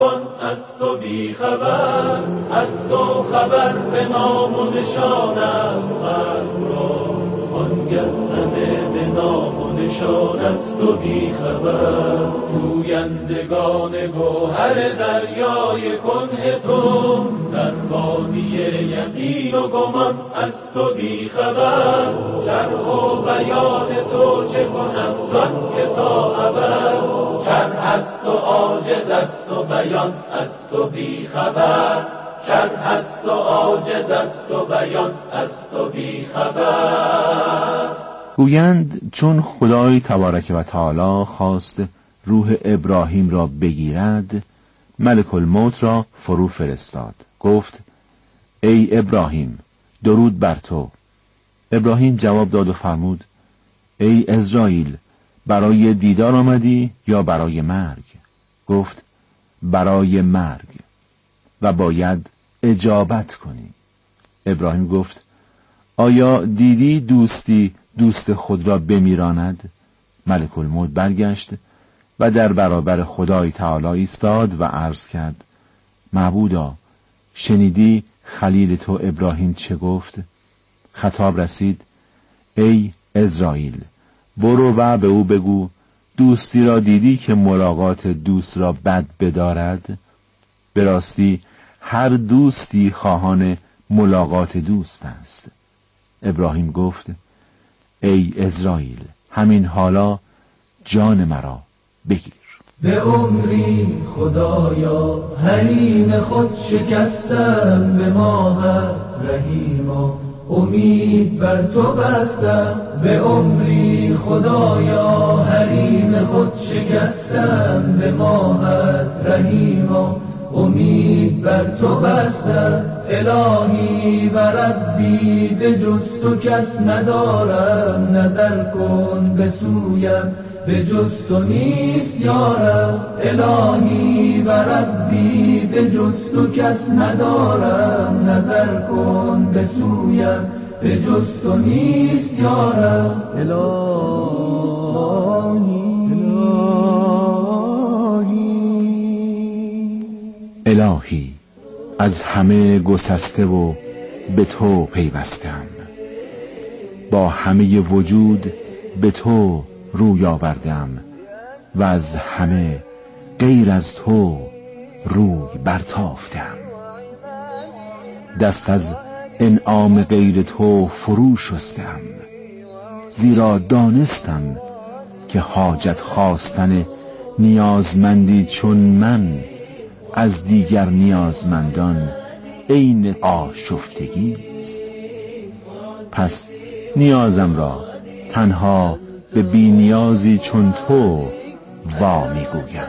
از تو بی خبر، از تو خبر به نام و نشان است قلب را، آنگه همه به نام و نشان از تو بی خبر. جویندگان گوهر دریای کنه تو، در وادی یقین و گمان از تو بی خبر. شرح و بیان تو چه کنم زان که تا ابد، شرح است و عاجز است و بیان از تو بی خبر. شرح است و عاجز است و بیان از تو بی خبر. گویند چون خدای تبارک و تعالی خواست روح ابراهیم را بگیرد، ملک الموت را فرو فرستاد. گفت ای ابراهیم، درود بر تو. ابراهیم جواب داد و فرمود ای عزراییل، برای دیدار آمدی یا برای مرگ؟ گفت برای مرگ و باید اجابت کنی. ابراهیم گفت آیا دیدی دوستی دوست خود را بمیراند؟ ملک الموت برگشت و در برابر خدای تعالی ایستاد و عرض کرد معبودا، شنیدی خلیل تو ابراهیم چه گفت؟ خطاب رسید ای عزراییل، برو و به او بگو دوستی را دیدی که ملاقات دوست را بد بدارد؟ به راستی هر دوستی خواهان ملاقات دوست است. ابراهیم گفت ای عزراییل، همین حالا جان مرا بگیر. به عمری خدایا حریم خود شکستم، به ماهت رحیما امید بر تو بستم. به عمری خدایا حریم خود شکستم، به ماهت رحیما امید بر تو بستم. الهی و ربی به جز تو کس ندارم، نظر کن به سویم به جز تو نیست یارم. الهی و ربی به جز تو کس ندارم، نظر کن به سویم به جز تو نیست یارم. الهی از همه گسسته و به تو پیوستم، با همه وجود به تو روی آوردم و از همه غیر از تو روی برتافتم. دست از انعام غیر تو فرو شستم، زیرا دانستم که حاجت خواستن نیازمندی چون من از دیگر نیازمندان عین آشفتگی است. پس نیازم را تنها به بی نیازی چون تو وا میگویم.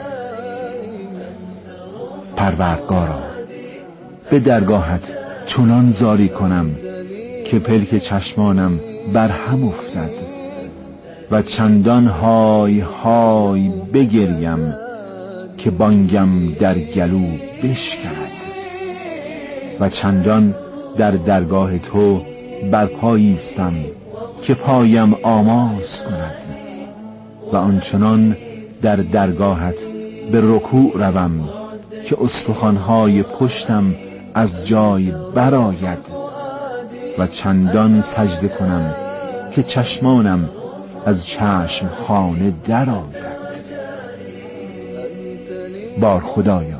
پروردگارا، به درگاهت چنان زاری کنم که پلک چشمانم بر هم افتد و چندان های های بگریم که بانگم در گلو بشکند و چندان در درگاه تو برپای ایستم که پایم آماس کند و آنچنان در درگاهت به رکوع روم که استخوان‌های پشتم از جای برآید و چندان سجده کنم که چشمانم از چشم خانه درآید. بار خدایا،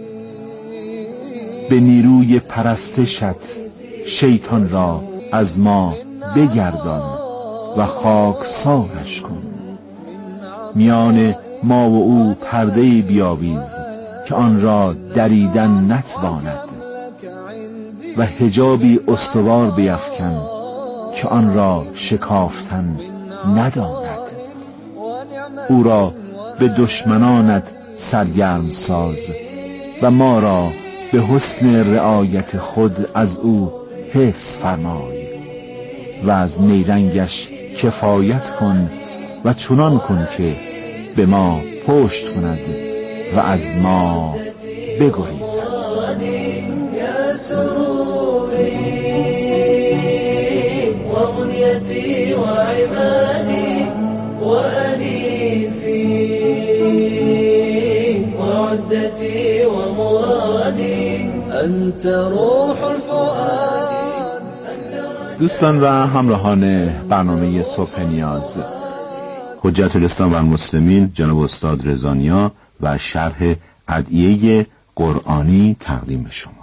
به نیروی پرستشت شیطان را از ما بگردان و خاکسارش کن. میان ما و او پرده‌ای بیاویز که آن را دریدن نتواند و حجابی استوار بیفکن که آن را شکافتن نداند. او را به دشمنانت سرگرم ساز و ما را به حسن رعایت خود از او حفظ فرمای و از نیرنگش کفایت کن و چنان کن که به ما پشت کند و از ما بگریزد. یا سروری و منیتی و عبادی و انیسی و عدتی و أنت روح الفؤاد. دوستان و همراهان برنامه صبح نیاز، حجت الاسلام و المسلمین جناب استاد رضا و شرح ادعیه قرآنی تقدیم شما.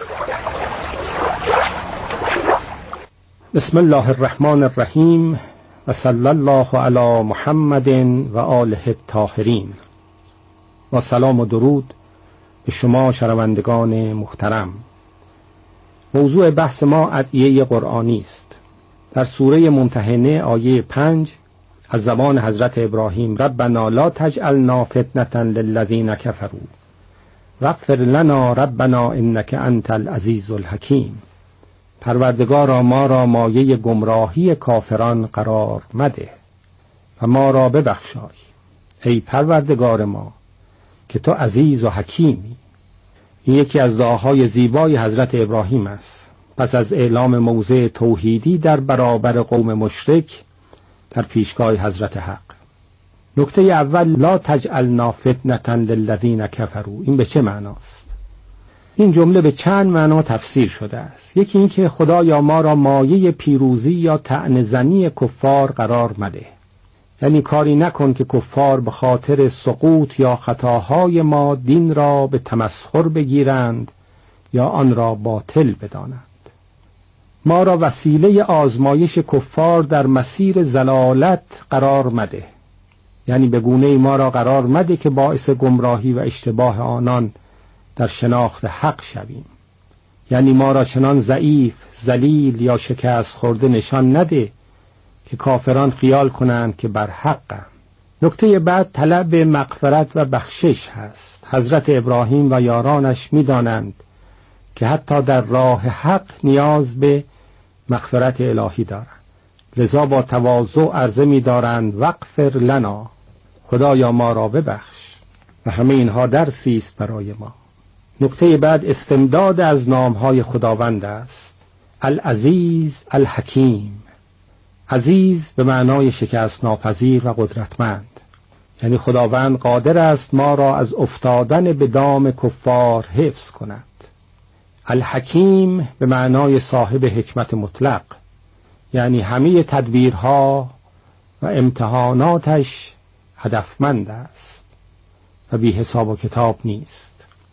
بسم الله الرحمن الرحیم و صلی الله علی محمد و آله الطاهرین. با سلام و درود به شما شنوندگان محترم. موضوع بحث ما ادعیه قرآنی است. در سوره ممتحنه آیه 5 از زبان حضرت ابراهیم: ربنا لا تجعلنا فتنة للذین کفروا واغفر لنا ربنا انک انت العزیز الحکیم. پروردگارا ما را مایه گمراهی کافران قرار مده و ما را ببخشای، ای پروردگار ما که تو عزیز و حکیمی. این یکی از دعاهای زیبای حضرت ابراهیم است پس از اعلام موضع توحیدی در برابر قوم مشرک در پیشگاه حضرت حق. نکته اول: لا تجعلنا فتنة للذین کفروا. این به چه معناست؟ این جمله به چند معنا تفسیر شده است. یکی این که خدایا ما را مایه پیروزی یا طعنه زنی کفار قرار مده، یعنی کاری نکن که کفار به خاطر سقوط یا خطاهای ما دین را به تمسخر بگیرند یا آن را باطل بدانند. ما را وسیله آزمایش کفار در مسیر ضلالت قرار مده، یعنی به گونه‌ای ما را قرار مده که باعث گمراهی و اشتباه آنان در شناخت حق شویم. یعنی ما را چنان ضعیف، ذلیل یا شکست خورده نشان نده که کافران خیال کنند که بر حقند. نکته بعد طلب مغفرت و بخشش هست. حضرت ابراهیم و یارانش می‌دانند که حتی در راه حق نیاز به مغفرت الهی دارند، لذا با تواضع عرضه می‌دارند واغفر لنا، خدایا ما را ببخش. و همه اینها درسی است برای ما. نکته بعد استمداد از نام‌های خداوند است: العزیز، الحکیم. عزیز به معنای شکست ناپذیر و قدرتمند، یعنی خداوند قادر است ما را از افتادن به دام کفار حفظ کند. الحکیم به معنای صاحب حکمت مطلق، یعنی همه تدبیرها و امتحاناتش هدفمند است و بی حساب و کتاب نیست.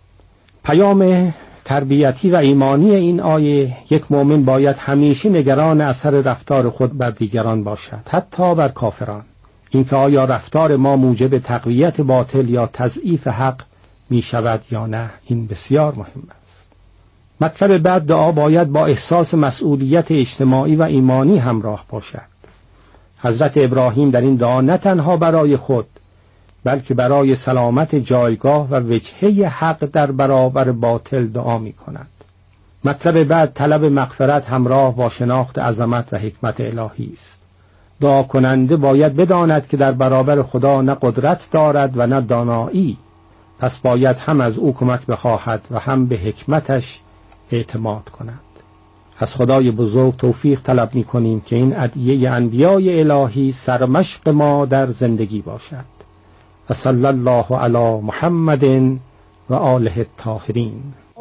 پیام تربیتی و ایمانی این آیه: یک مؤمن باید همیشه نگران اثر رفتار خود بر دیگران باشد، حتی بر کافران. اینکه آیا رفتار ما موجب تقویت باطل یا تضعیف حق می شود یا نه، این بسیار مهم است. مطلب بعد: دعا باید با احساس مسئولیت اجتماعی و ایمانی همراه باشد. حضرت ابراهیم در این دعا نه تنها برای خود بلکه برای سلامت جایگاه و وجهه حق در برابر باطل دعا می کند. مطلب بعد طلب مغفرت همراه با شناخت عظمت و حکمت الهی است. دعا کننده باید بداند که در برابر خدا نه قدرت دارد و نه دانایی، پس باید هم از او کمک بخواهد و هم به حکمتش اعتماد کند. از خدای بزرگ توفیق طلب می کنیم که این ادعیه انبیای الهی سرمشق ما در زندگی باشد. و صلی الله علی محمد و آله الطاهرین.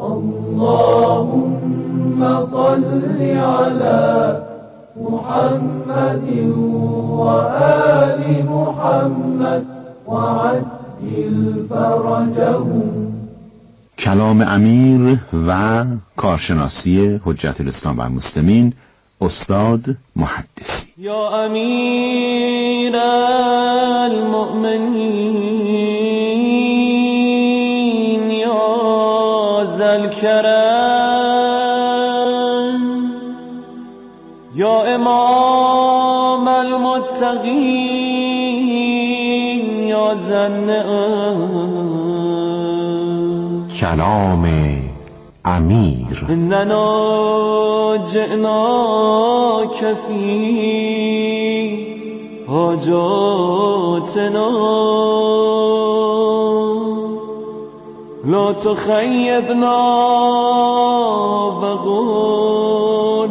اللهم صل علی محمد و آل محمد و عجل فرجهم. کلام امیر و کارشناسی حجت الاسلام و المسلمین، استاد محدثی. یا امیر المؤمنین یا ذوالکرم یا امام المتقین یا ذوالنعم. کلام امیر. اننا جئناک فی حاجاتنا لا تخیبنا وقل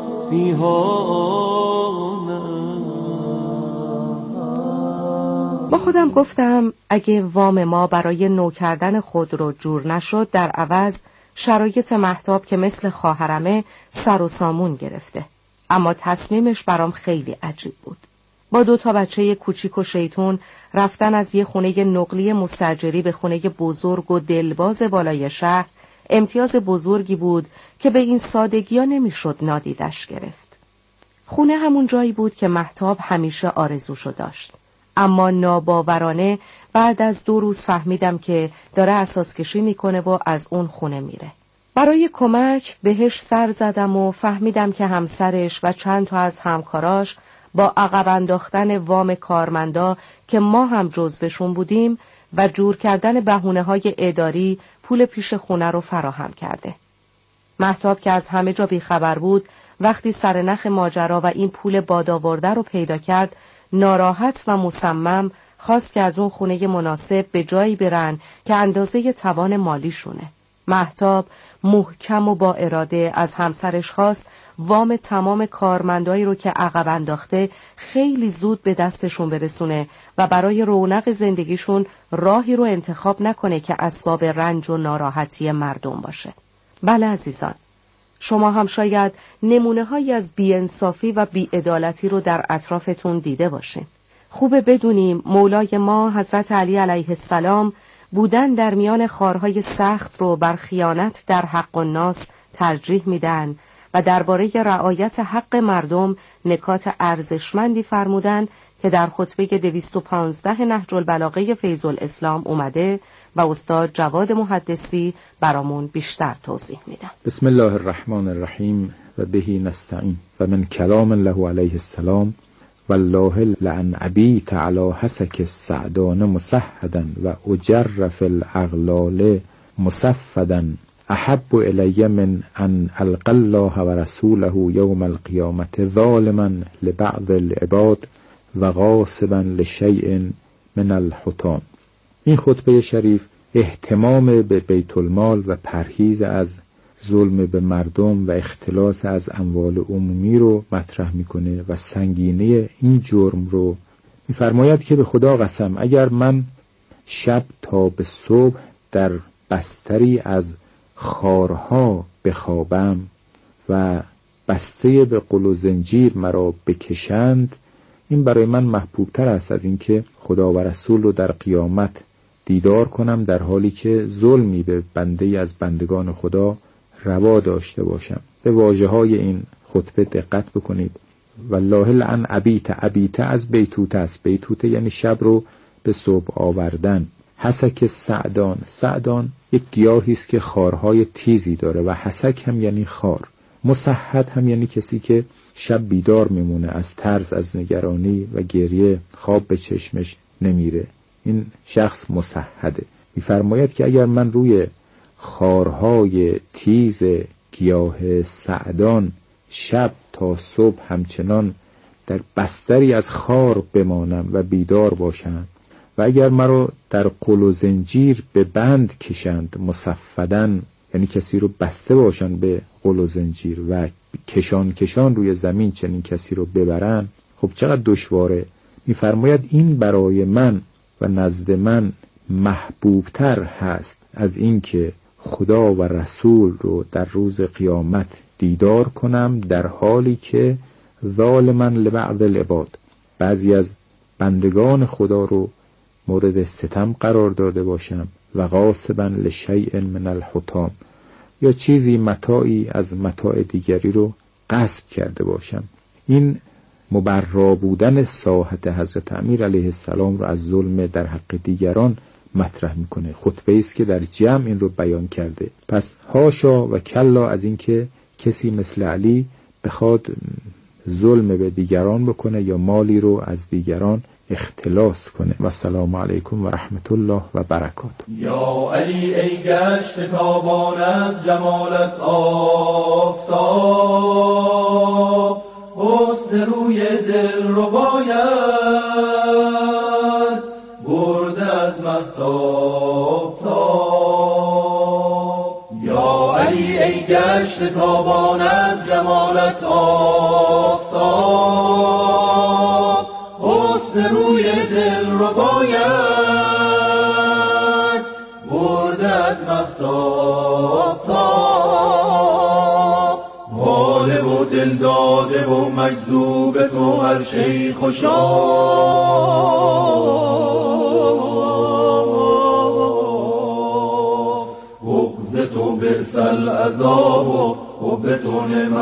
فیها. با خودم گفتم اگه وام ما برای نو کردن خود رو جور نشد، در عوض شرایط مهتاب که مثل خواهرمه سر و سامون گرفته. اما تصمیمش برام خیلی عجیب بود. با 2 بچه کوچیک و شیطون رفتن از یه خونه نقلی مستاجری به خونه بزرگ و دلباز بالای شهر امتیاز بزرگی بود که به این سادگی‌ها نمیشد نادیدش گرفت. خونه همون جایی بود که مهتاب همیشه آرزوشو داشت. اما ناباورانه بعد از 2 روز فهمیدم که داره اساس کشی میکنه و از اون خونه میره. برای کمک بهش سر زدم و فهمیدم که همسرش و چند تا از همکاراش با عقب انداختن وام کارمندا که ما هم جزوشون بودیم و جور کردن بهونه‌های اداری پول پیش خونه رو فراهم کرده. مهتاب که از همه جا بیخبر بود، وقتی سرنخ ماجرا و این پول بادآورده رو پیدا کرد، ناراحت و مصمم خواست که از اون خونه مناسب به جایی برن که اندازه توان مالیشونه. مهتاب محکم و با اراده از همسرش خواست وام تمام کارمندایی رو که عقب انداخته خیلی زود به دستشون برسونه و برای رونق زندگیشون راهی رو انتخاب نکنه که اسباب رنج و ناراحتی مردم باشه. بله عزیزان، شما هم شاید نمونه‌هایی از بی‌انصافی و بی‌عدالتی رو در اطرافتون دیده باشین. خوبه بدونیم مولای ما حضرت علی علیه السلام بودن در میان خارهای سخت رو بر خیانت در حق الناس ترجیح میدن و درباره رعایت حق مردم نکات ارزشمندی فرمودن که در خطبه 215 نهج البلاغه فیض الاسلام اومده و استاد جواد محدثی برامون بیشتر توضیح میدن. بسم الله الرحمن الرحیم و بهی نستعین و من کلام الله علیه السلام والله لأن ابیت علی حسک السعدان مسحدا و اجر فی الاغلال مصفدا احب الی من ان القی الله و رسوله یوم القیامة ظالما لبعض العباد و غاصبا لشیء من الحطام. این خطبه شریف اهتمام به بیت المال و پرهیز از ظلم به مردم و اختلاس از اموال عمومی رو مطرح میکنه و سنگینی این جرم رو میفرماید که به خدا قسم اگر من شب تا به صبح در بستری از خارها بخوابم و بسته به قل و زنجیر مرا بکشند، این برای من محبوبتر است از اینکه خدا و رسول رو در قیامت دیدار کنم در حالی که ظلمی به بنده از بندگان خدا روا داشته باشم. به واژه های این خطبه دقت بکنید. والله لعن ابیت از بیتوته است. بیتوته یعنی شب رو به صبح آوردن. حسک سعدان یک گیاهی است که خارهای تیزی داره و حسک هم یعنی خار. مسحد هم یعنی کسی که شب بیدار میمونه، از ترس، از نگرانی و گریه خواب به چشمش نمیره. این شخص مسحده. میفرماید که اگر من روی خارهای تیز گیاه سعدان شب تا صبح همچنان در بستری از خار بمانم و بیدار باشم و اگر مرا در قل و زنجیر به بند کشند، مصفدن یعنی کسی رو بسته باشن به قل و زنجیر و کشان روی زمین چنین کسی رو ببرن، خب چقدر دشواره. میفرماید این برای من و نزد من محبوبتر هست از این که خدا و رسول رو در روز قیامت دیدار کنم در حالی که ظالما لبعض العباد، بعضی از بندگان خدا رو مورد ستم قرار داده باشم و غاصبا لشیء من الحطام، یا چیزی متاعی از متاع دیگری رو غصب کرده باشم. این مبرا بودن ساحت حضرت امیر علیه السلام رو از ظلم در حق دیگران مطرح میکنه. خطبه است که در جمع این رو بیان کرده. پس حاشا و کلا از این که کسی مثل علی بخواد ظلم به دیگران بکنه یا مالی رو از دیگران اختلاس کنه. و السلام علیکم و رحمت الله و برکاته. یا علی ای گشت تابان از جمالت آفتاب، حسن روی دل رو باید برده از مهتاب تاب. یا علی ای گشت تابان از جمالت آفتاب، حسن روی دل رو باید برد از مهتاب تاب. حاله و دل داده و مجذوب تو هر شی خوشا، بغض تو برسل عذاب و حب تو نعم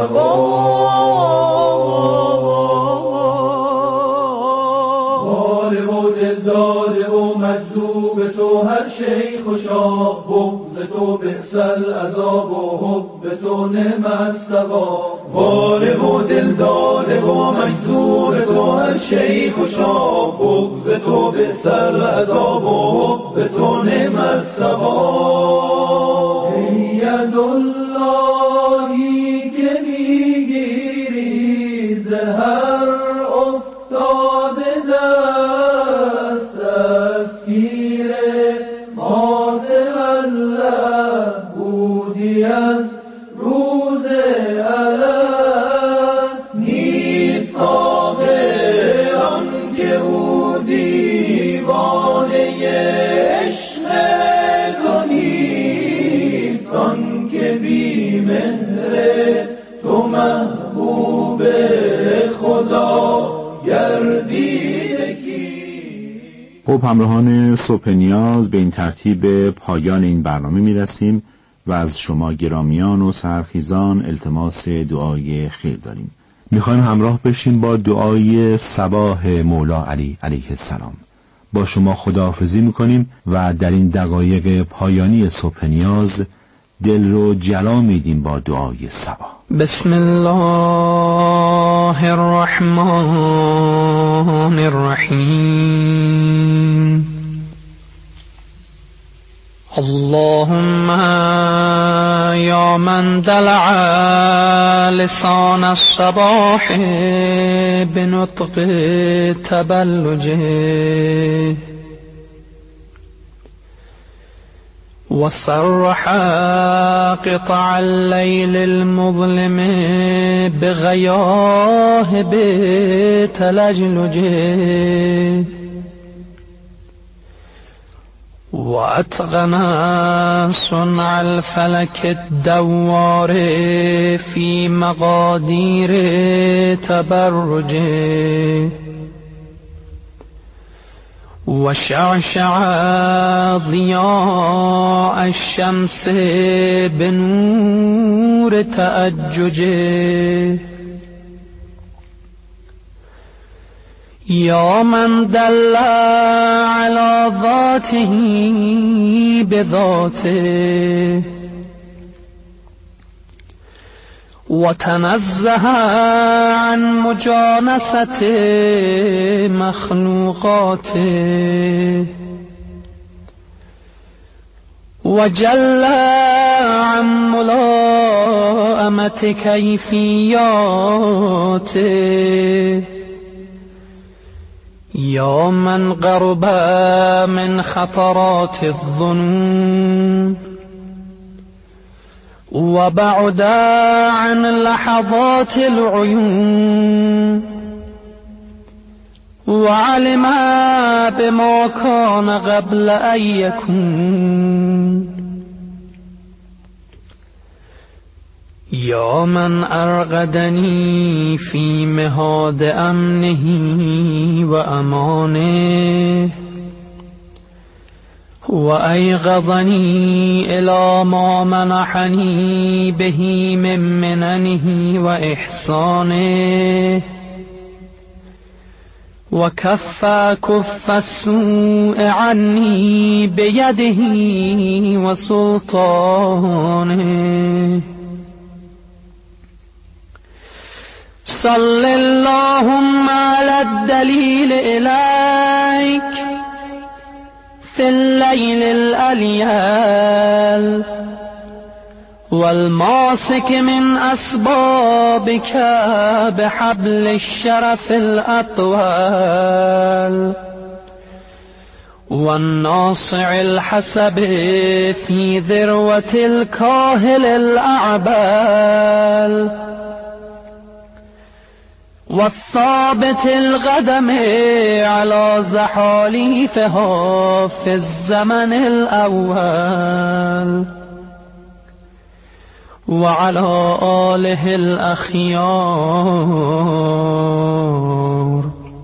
الثواب. حاله و دل داده و مجذوب تو هر شی خوشا، بغض تو برسل عذاب و حب تو نعم الثواب. حاله و دل داده و مجذوب تو هر شی خوشا، بغض تو برسل عذاب و حب تو نعم الثواب. یداللهی که میگیری زهر افتاده دست، دستگیر قاسم الله بودی از روز الست. نیست آقه آن که او دیوانه عشق تو نیست، آن که بی مهر تو محبوب خدا گردیده کی. خب همراهان صبح نیاز، به این ترتیب پایان این برنامه میرسیم و از شما گرامیان و سرخیزان التماس دعای خیر داریم. میخوایم همراه بشیم با دعای صباح مولا علی علیه السلام. با شما خداحافظی میکنیم و در این دقایق پایانی صبح نیاز دل رو جلا میدیم با دعای صباح. بسم الله الرحمن الرحیم. اللهم یا من دلع لسان الصباح بنطق تبلجه، وصرح قطع الليل المظلم بغياهب تلجلجه، وأتقن صنع الفلك الدوار في مقادير تبرجه، وشعشع ضياء الشمس بنور تأججه. يا من دل على ذاته بذاته، وتنزه عن مجانسة مخلوقاته، وجل عن ملائمة كيفياته. يا من قرب من خطرات الظنون، وبعد عن لحظات العيون، وعلم بما كان قبل أن يكون. يا من أرغدني في مهاد أمنه وأمانه، وأيقظني إلى ما منحني به من مننه وإحسانه، وكف السوء عني بيده وسلطانه. صل اللهم على الدليل إليك في الليل الأليال، والماسك من أسبابك بحبل الشرف الأطوال، والناصع الحسب في ذروة الكاهل الأعبال، والثابت القدم على زحاليفها في الزمن الأول وعلى آله الأخيار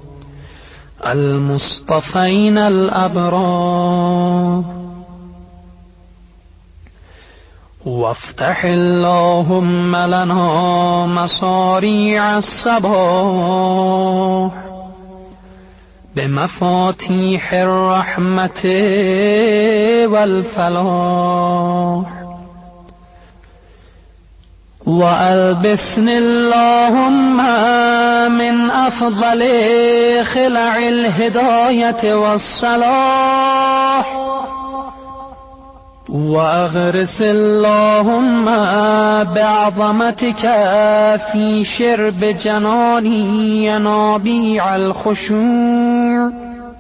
المصطفين الأبرار. وافتح اللهم لنا مصاريع الصباح بمفاتيح الرحمة والفلاح. وألبسني اللهم من أفضل خلع الهداية والصلاح. وأغرس اللهم بعظمتك في شرب جناني ينابيع الخشوع.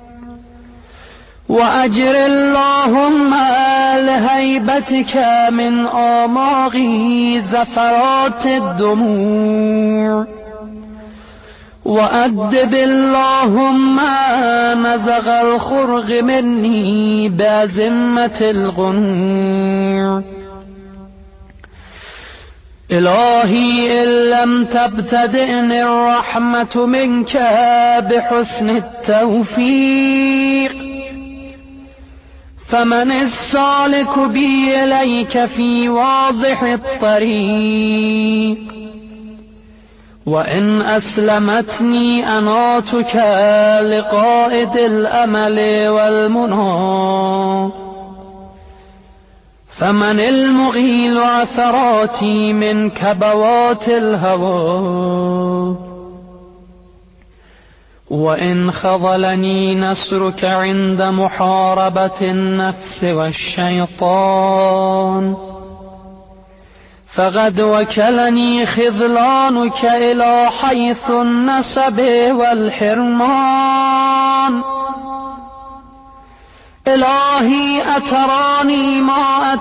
وأجر اللهم لهيبتك من آماغي زفرات الدموع. وأدب اللهم نزغ الخرغ مني بأزمة الغنوع. إلهي إن لم تبتدئني الرحمة منك بحسن التوفيق فمن السالك بي إليك في واضح الطريق. وإن أسلمتني أناتك لقائد الأمل والمنى فمن المغيل عثراتي من كبوات الهوى. وإن خذلني نصرك عند محاربة النفس والشيطان فقد وكلني خذلانك إلى حيث النسب والحرمان. إلهي أتراني ما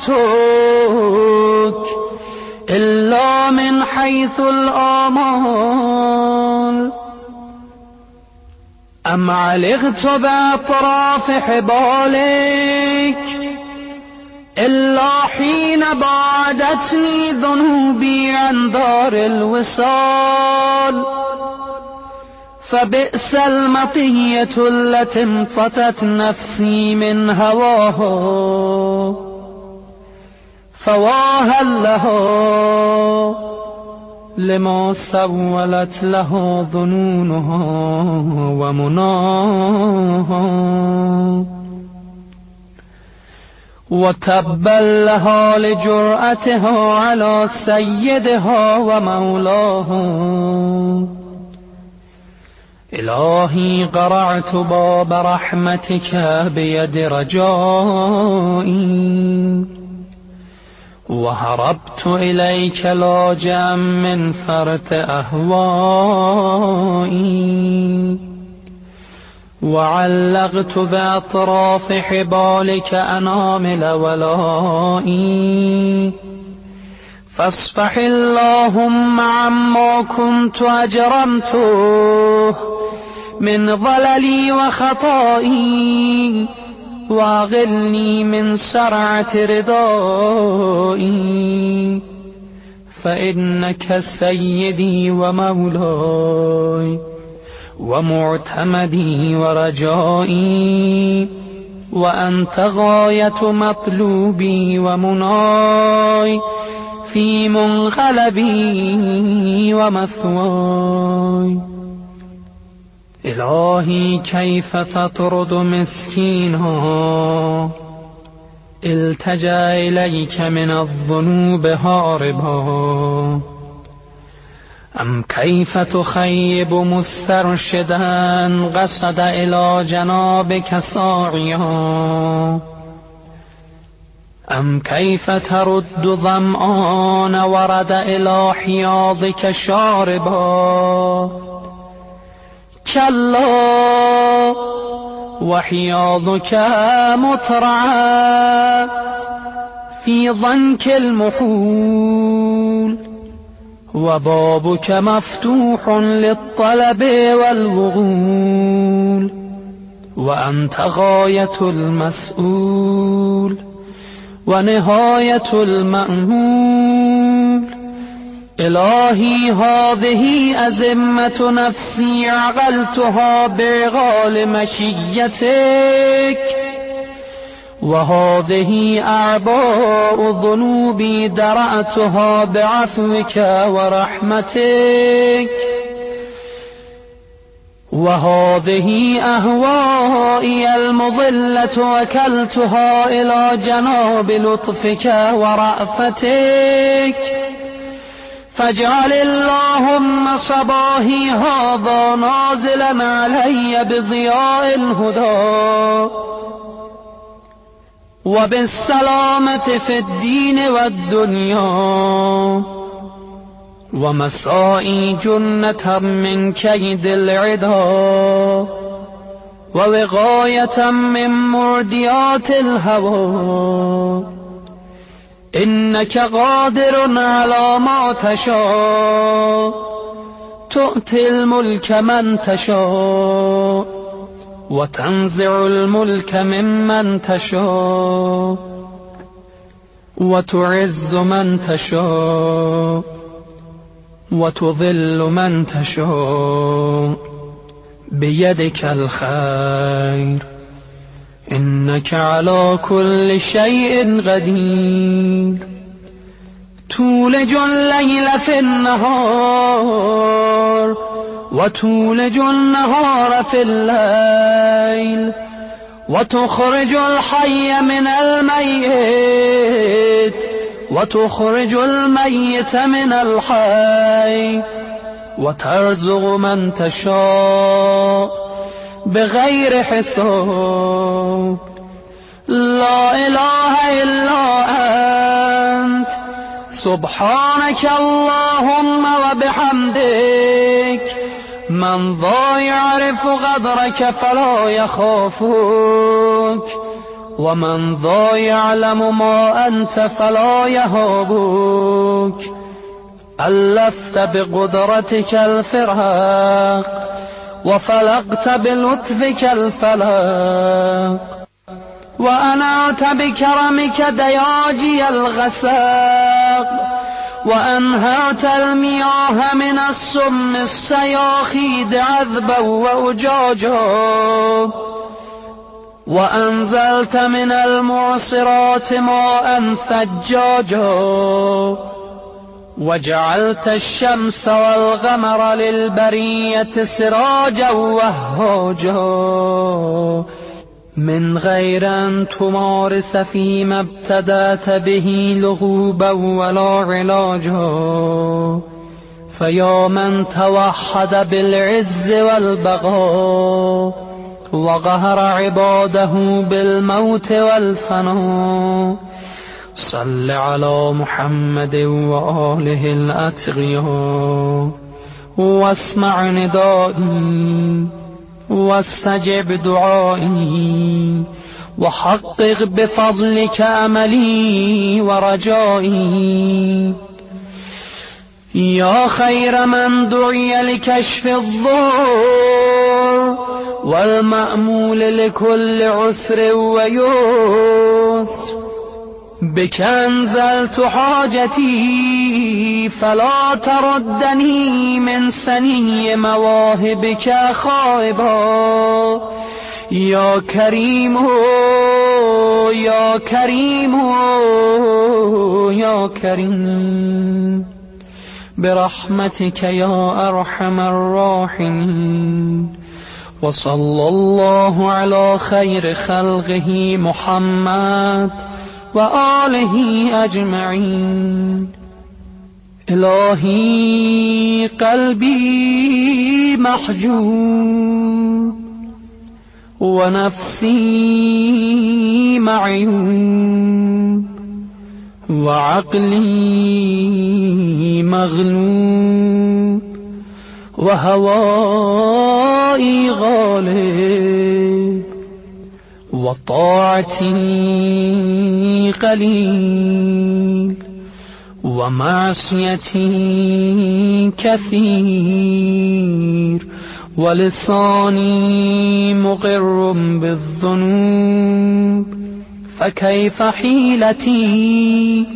أتيتك إلا من حيث الآمال. أم علقت بأطراف حبالك إلا حين بعدتني ذنوبي عن دار الوصال. فبئس المطية التي امتطت نفسي من هواها فواها لها لما سولت له ظنونها ومناها. وتبا لها لجرأتها على سيدها ومولاها. إلهي قرعت باب رحمتك بيد رجائي وهربت إليك لاجئا من فرط أهوائي. وعلقت بأطراف حبالك أنامل ولائي. فاصفح اللهم عما كنت أجرمته من ضللي وخطائي واغلني من سرعة رضائي. فإنك سيدي ومولاي ومعتمدي ورجائي وأنت غاية مطلوبي ومناي في منقلبي ومثواي. إلهي كيف تطرد مسكينا التجأ إليك من الذنوب هاربا. أم كيف تخيب مسترشدا قصد إلى جنابك ساعيا. أم كيف ترد ظمآن ورد إلى حياضك شاربا. كلا وحياضك مترعى في ضنك المحول وبابك مفتوح للطلب والوغول، وأنت غاية المسؤول ونهاية المأمول. إلهي هذه أزمة نفسي عقلتها بعقال مشيتك، وهذه أعباء ذنوبي درأتها بعفوك ورحمتك، وهذه أهوائي المضلة وكلتها إلى جناب لطفك ورأفتك. فاجعل اللهم صباحي هذا نازلا علي بضياء الهدى وبالسلامة في الدين والدنيا، ومسائي جنة من كيد العدا، ووقاية من مرديات الهوى. إنك قادر على ما تشاء، تؤتي الملك من تشاء، وتنزع الملك ممن تشاء، وتعز من تشاء، وتذل من تشاء، بيدك الخير، إنك على كل شيء قدير. تولج الليل في النهار، وتولج النهار في الليل، وتخرج الحي من الميت، وتخرج الميت من الحي، وترزق من تشاء بغير حساب. لا إله إلا أنت، سبحانك اللهم وبحمدك. من ذا يعرف قدرك فلا يخافك، ومن ذا يعلم ما أنت فلا يهابك. ألفت بقدرتك الفراق، وفلقت بلطفك الفلاق، وأنعت بكرمك دياجي الغساق، وأنهرت المياه من السم السياخيد عذبا وأجاجا، وأنزلت من المعصرات ماء ثجاجا، وجعلت الشمس والقمر للبرية سراجا وهاجا، من غير أن تمارس فيما ابتدأت به لغوبا ولا علاجا. فيا من توحد بالعز والبقاء، وقهر عباده بالموت والفناء، صل على محمد وآله الأتقياء، واسمع ندائي، واستجب دعائي، وحقق بفضلك أملي ورجائي. يا خير من دعي لكشف الضر، والمأمول لكل عسر ويسر. بك أنزلت حاجتي فلا تردني من سني مواهبك خائبا. يا كريم يا كريم يا كريم، برحمتك يا أرحم الراحمين. وصلى الله على خير خلقه محمد وآله أجمعين. إلهي قلبي محجوب، ونفسي معيوب، وعقلي مغلوب، وهوائي غالب، وطاعتي قليل، ومعصيتي كثير ولساني مقر بالذنوب فكيف حيلتي